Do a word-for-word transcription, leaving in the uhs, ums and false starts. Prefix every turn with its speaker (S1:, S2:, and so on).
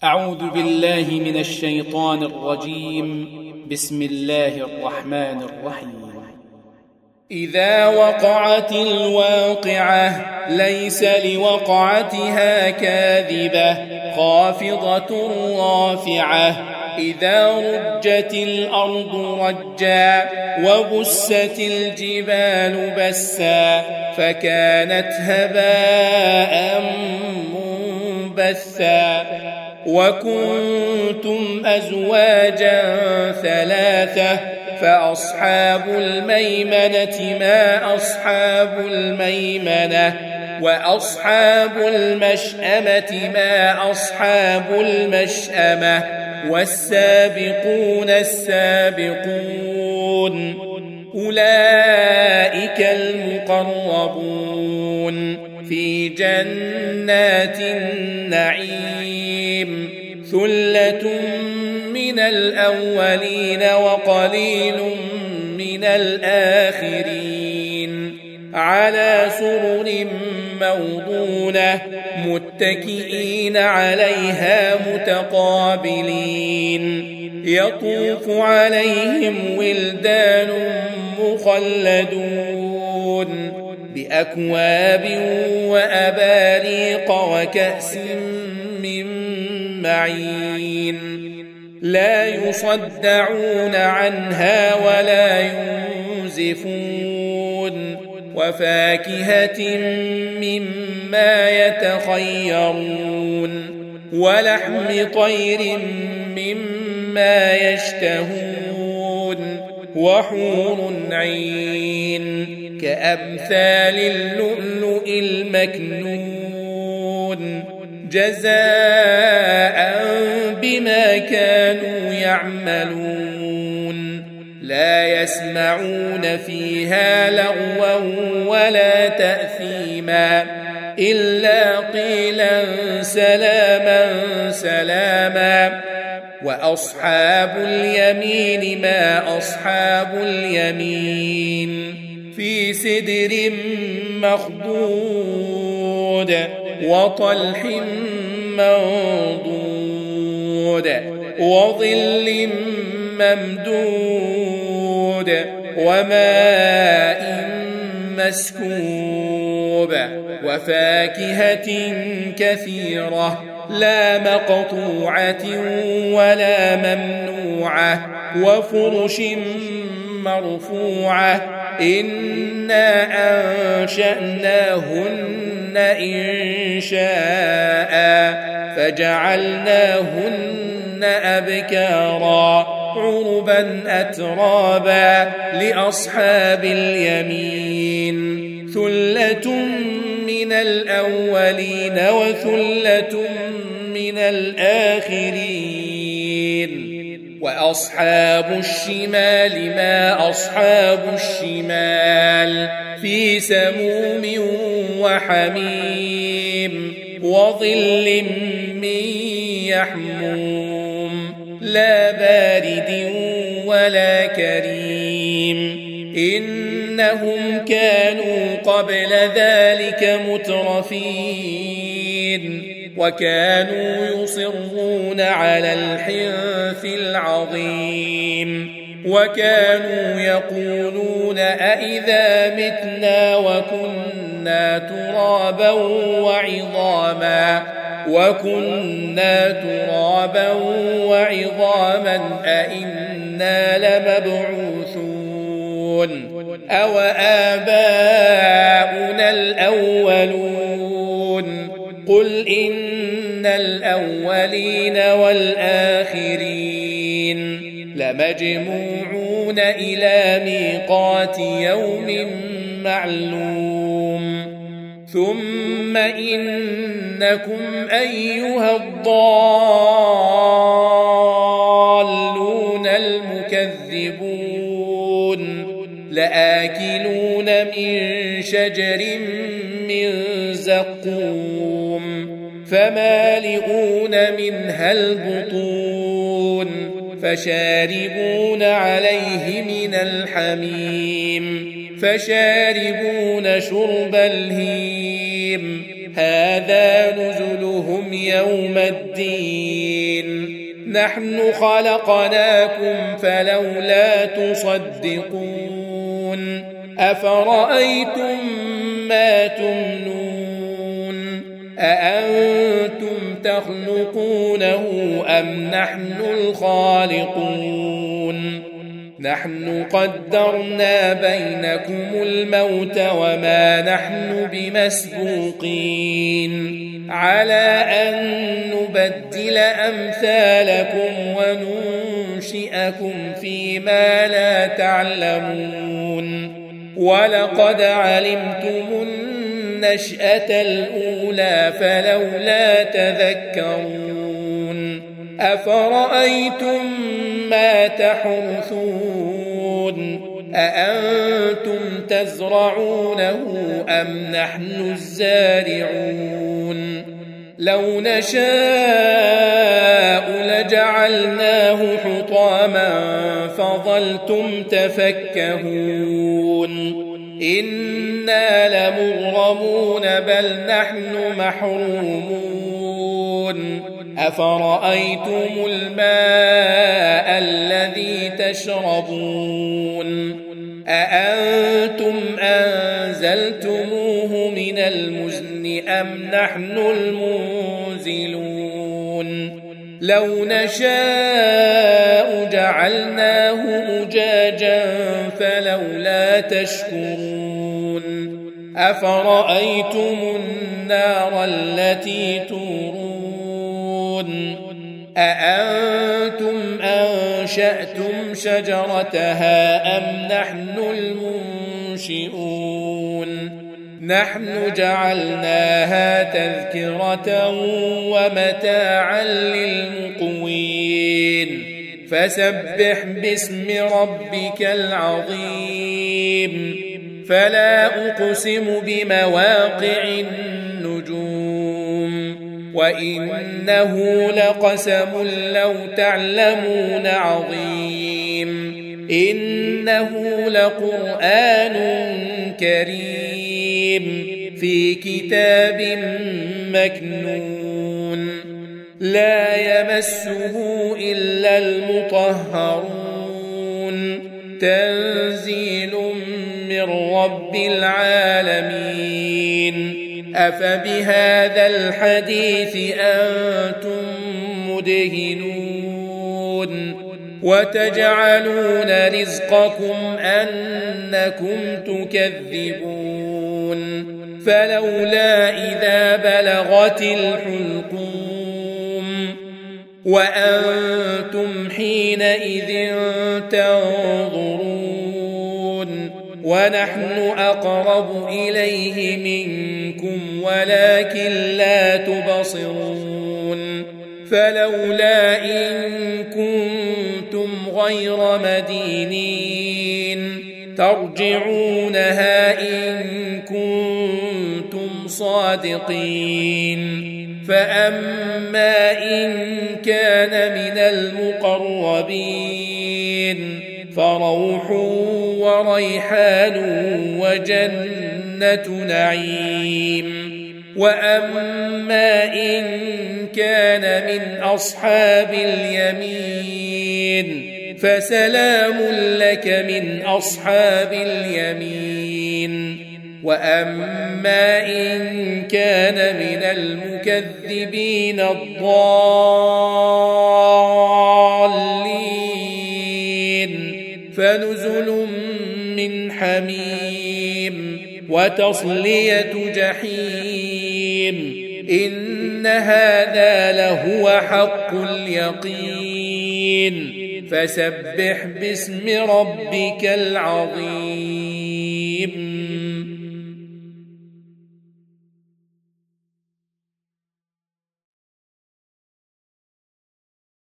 S1: أعوذ بالله من الشيطان الرجيم. بسم الله الرحمن الرحيم. إذا وقعت الواقعة ليس لوقعتها كاذبة خافضة رافعة إذا رجت الأرض رجا وبست الجبال بسا فكانت هباء منبثا وكنتم أزواجا ثلاثة فأصحاب الميمنة ما أصحاب الميمنة وأصحاب المشأمة ما أصحاب المشأمة والسابقون السابقون أولئك المقربون في جنات النعيم ثلة من الأولين وقليل من الآخرين على سرر موضونة متكئين عليها متقابلين يطوف عليهم ولدان مخلدون بأكواب وأباريق وكأس من معين لا يصدعون عنها ولا ينزفون وفاكهة مما يتخيرون ولحم طير مما يشتهون وحور عين كأمثال اللؤلؤ المكنون جزاء بما كانوا يعملون لا يسمعون فيها لغوا ولا تأثيما إلا قيلا سلاما سلاما وأصحاب اليمين ما أصحاب اليمين في سدر مخضود وطلح منضود وظل ممدود وماء مسكوب وفاكهة كثيرة لا مقطوعة ولا ممنوعة وفرش مرفوعة إنا أنشأناهن إنشاء فجعلناهن أبكارا عربا أترابا لأصحاب اليمين ثلة من الأولين وثلة من الآخرين وأصحاب الشمال ما أصحاب الشمال في سموم وحميم وظل من يحموم لا بارد ولا كريم إنهم كانوا قبل ذلك مترفين وكانوا يصرون على الحنث العظيم وكانوا يقولون أئذا متنا وكنا ترابا وعظاما وكنا ترابا وعظاما أئنا لمبعوثون أو آباؤنا الأولون قل إن الأولين والآخرين لمجموعون إلى ميقات يوم معلوم ثم إنكم أيها الضالون المكذبون لآكلون من شجر من زقوم فمالئون منها البطون فشاربون عليه من الحميم فشاربون شرب الهيم هذا نزلهم يوم الدين نحن خلقناكم فلولا تصدقون أفرأيتم ما تمنون أأنتم تخلقونه أم نحن الخالقون نحن قدرنا بينكم الموت وما نحن بمسبوقين على أن نبدل أمثالكم وننشئكم فيما لا تعلمون ولقد علمتم النشأة الأولى فلولا تذكرون أفرأيتم ما تحرثون أأنتم تزرعونه أم نحن الزارعون لو نشاء لجعلناه حطاما فظلتم تفكهون إنا لمغرمون بل نحن محرومون أفرأيتم الماء الذي تشربون أأنتم أنزلتموه من المزن أم نحن المنزلون لو نشاء جعلناه أجاجا فلولا تشكرون أفرأيتم النار التي تورون أأنتم أنشأتم شجرتها أم نحن المنشئون نحن جعلناها تذكرة ومتاعا للمقوين فسبح باسم ربك العظيم فلا أقسم بمواقع النجوم وإنه لقسم لو تعلمون عظيم إنه لقرآن كريم في كتاب مكنون لا يمسه إلا المطهرون تنزيل من رب العالمين أفبهذا الحديث أنتم مدهنون وتجعلون رزقكم أنكم تكذبون فلولا إذا بلغت الحلقوم وأنتم حينئذ تنظرون ونحن أقرب إليه منكم ولكن لا تبصرون فلولا إن كنتم غير مدينين ترجعونها إن كنتم صادقين فأما إن كان من المقربين فروح وريحان وجنة نعيم وأما إن كان من أصحاب اليمين فسلام لك من أصحاب اليمين وأما إن كان من المكذبين الضالين فنزل من حميم وتصلية جحيم إن هذا لهو حق اليقين فسبح باسم ربك العظيم